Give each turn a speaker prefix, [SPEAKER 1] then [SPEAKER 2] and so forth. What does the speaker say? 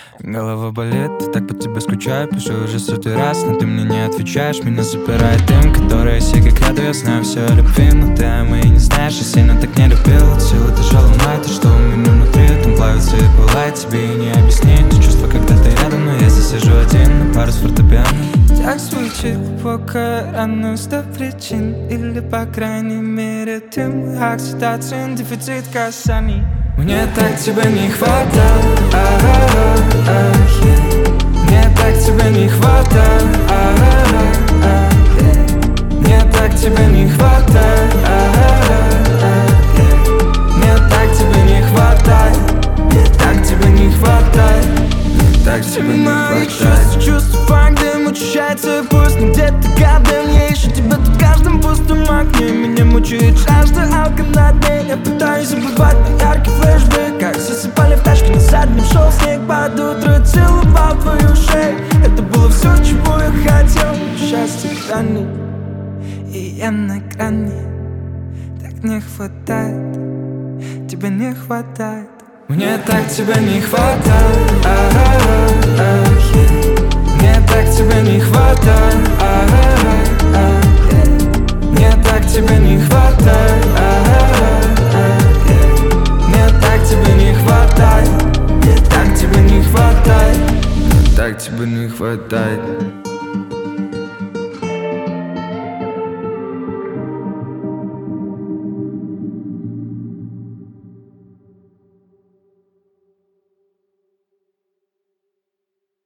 [SPEAKER 1] Голова болит, я так по тебе скучаю. Пишу уже 100-й раз, но ты мне не отвечаешь. Меня запирает дым, который сига краду. Я знаю все о любви, но ты о моей не знаешь. Я сильно так не любил, от силы тяжелой мать. Что у меня внутри, там плавится и пылает. Тебе и не объяснить те чувства, когда ты рядом. Но я здесь сижу один на пару с фортепиано. Так звучит глубокая рана, 100 причин. Или по крайней мере ты мой окситоцин, дефицит касаний. Мне так тебя не хватает, мне так тебя не хватает, мне так тебя не хватает, мне так тебя не хватает, мне так тебя не хватает, мне так тебя не хватает. Чувства фактом учащается, пусть не где-то гадом. Я ищу тебя тут в каждом пустом окне. Меня мучает жажда алкана дней. Я пытаюсь забывать на яркий флешбэк. Как засыпали в тачке, на заднем шел снег. Под утро целовал твою шею. Это было все, чего я хотел. Счастье грани, и я на грани. Так не хватает, тебя не хватает. Мне так тебя не хватает, мне так тебя не хватает, мне так тебя не хватает, мне так тебя не хватает, мне так тебя не хватает, мне так тебя не хватает.